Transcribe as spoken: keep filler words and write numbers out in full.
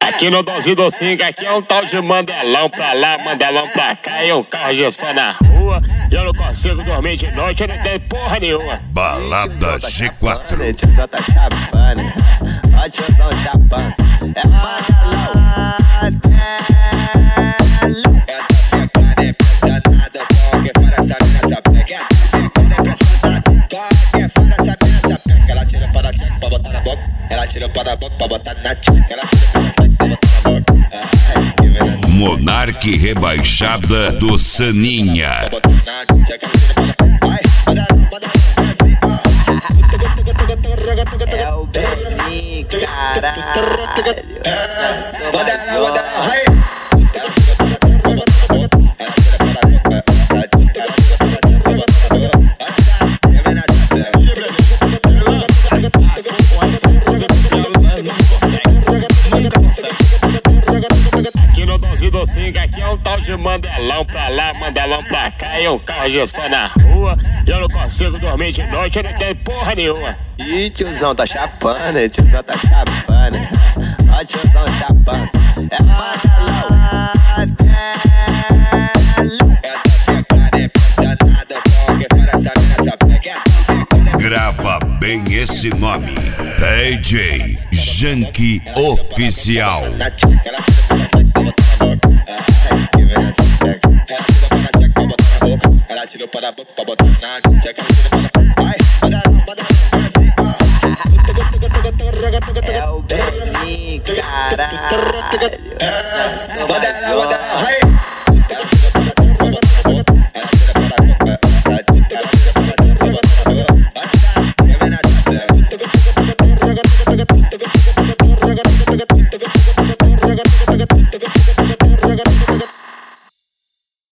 Aqui no doze do cinco, aqui é um tal de Mandelão pra lá, Mandelão pra cá. E um carro de som na rua. E eu não consigo dormir de noite, eu não tenho porra nenhuma. Balada G quatro. Tiozão tá chapando, ó tiozão chapando. É Mandelão. É tá ficando impressionado com que fora essa mina essa peca. É tá ficando impressionado com que fora essa mina essa peca. Ela tira para a tcheca pra botar na boca. Ela tira para a boca pra botar na tcheca. Ela tira para a tcheca pra botar na boca. Ai, que beleza. Monarque rebaixada do Saninha. Pra botar na tcheca. Ela tira para a boca. Ai, manda lá, manda lá. É assim, ó. É o Belinho, caralho. Manda lá, manda lá. Ai. Aqui no doze do cinco, aqui é um tal de Mandelão pra lá, Mandelão pra cá. E um carro de som na rua. E eu não consigo dormir de noite, eu não tenho porra nenhuma. Ih, tiozão tá chapando, tiozão tá chapando. Ó tiozão chapando. É Mandelão. É tá ficando impressionado com que fora essa mina essa peca. É tá ficando Grava bem esse nome. D J Janky Oficial. na tcheca. Ela tira para a tcheca pra botar na boca. Ai, que beleza. Ela tira para a tcheca pra botar na boca. Ela tira para a boca pra botar na tcheca. Ela tira para a boca. Ai, manda lá, manda lá. É assim, ó. É o Belinho, caralho. Manda lá, manda lá. Ai.